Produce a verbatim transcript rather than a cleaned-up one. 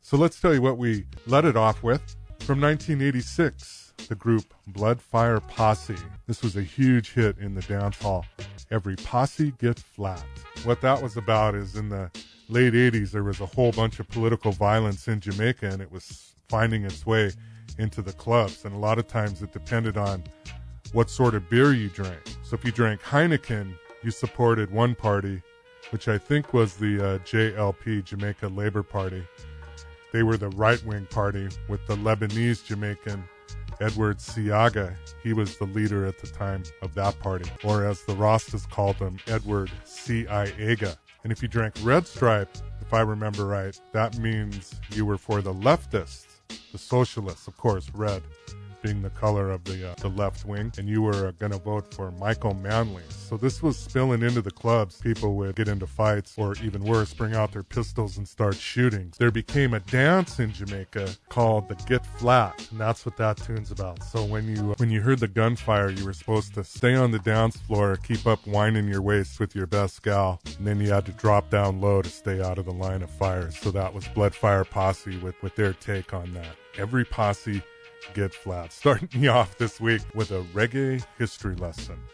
So let's tell you what we let it off with. From nineteen eighty-six, the group Blood Fire Posse. This was a huge hit in the dance hall. Every Posse Get Flat. What that was about is in the late eighties, there was a whole bunch of political violence in Jamaica, and it was finding its way into the clubs. And a lot of times it depended on what sort of beer you drank. So if you drank Heineken, you supported one party, which I think was the uh, J L P, Jamaica Labour Party. They were the right-wing party with the Lebanese Jamaican Edward Siaga. He was the leader at the time of that party, or as the Rastas called him, Edward Ciaga. And if you drank Red Stripe, if I remember right, that means you were for the leftists, the socialists, of course, red being the color of the uh, the left wing, and you were uh, going to vote for Michael Manley. So this was spilling into the clubs. People would get into fights, or even worse, bring out their pistols and start shooting. There became a dance in Jamaica called the Get Flat, and that's what that tune's about. So when you when you heard the gunfire, you were supposed to stay on the dance floor, keep up winding your waist with your best gal, and then you had to drop down low to stay out of the line of fire. So that was Blood Fire Posse with, with their take on that. Every Posse Get Flat. Starting me off this week with a reggae history lesson.